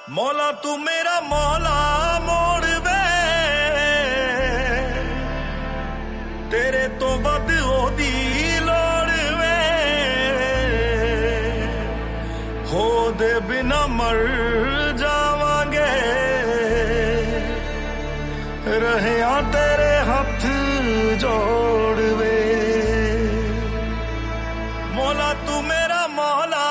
मौला तू मेरा मौला मोड़ वे तेरे तो वध ओदी लोड़ वे हो दे बिना मर जावांगे रहे तेरे हथ जोड़ वे मौला तू मेरा मौला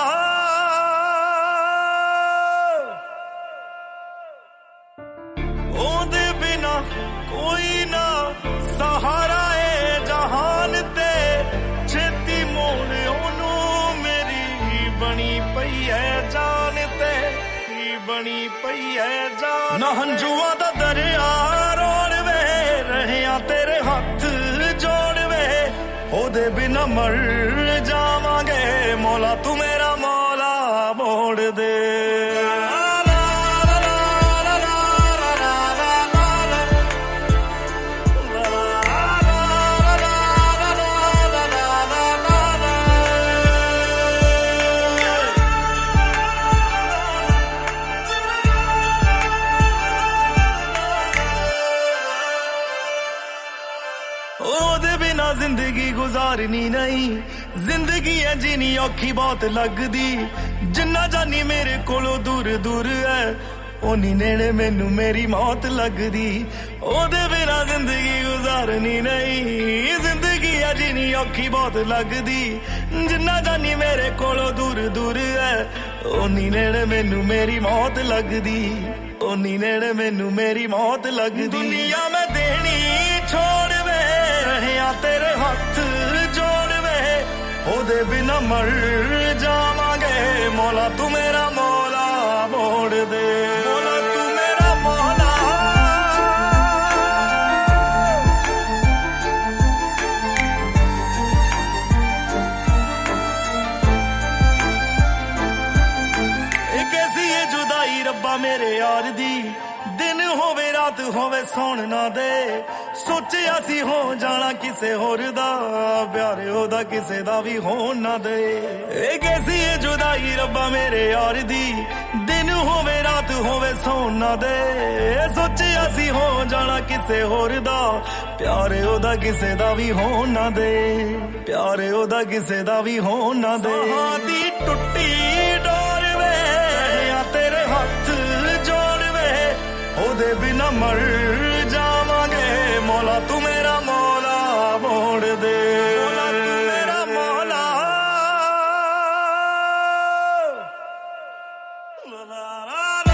ओदे बिना कोई ना सहारा है जहान ते छेती मोड़ ओनू मेरी बनी पई है जान ते बनी पई है जान ना हंजुआ दा दरिया रोड़ वे रहे तेरे हथ जोड़ वे ओदे बिना मर जावांगे मौला तू मेरा मौला मोड़ दे ओदे बिना जिंदगी गुजारनी नहीं जिंदगी है जीनी औखी बहुत लगदी जिन्ना जानी मेरे कोलों दूर दूर है ओनी नेड़े मैनू मेरी मौत लगदी ओदे बिना जिंदगी गुजारनी नहीं जिंदगी है जीनी औखी बहुत लगदी जिन्ना जानी मेरे कोलों दूर दूर है ओनी नेड़े मैनू मेरी मौत लगदी ओनी नेड़े मैनू मेरी मौत लगदी दुनिया में देनी छोड़ वे तेरे हथ जोड़ वे ओदे बिना मर जावांगे मौला तू मेरा मौला मोड़ दे मौला तू मेरा मौला एक ऐसी है जुदाई रब्बा मेरे यार दी दिन होवे रात होवे सौण ना दे सोचिया सी हो जाना किसे होर दा प्यारे ओदा किसे दा भी होण ना दे एक ऐसी है जुदाई रब्बा मेरे यार दी दिन होवे रात होवे सौण ना दे सोचिया सी हो जाना किसे होर दा प्यारे ओदा किसे दा भी होण ना दे प्यारे ओदा किसे दा भी होण ना दे दी टुट्टी डोर वे तेरे हथ जोड़ वे ओदे बिना मर जावांगे मौला तू मेरा मौला मोड़ दे मौला तू मेरा मौला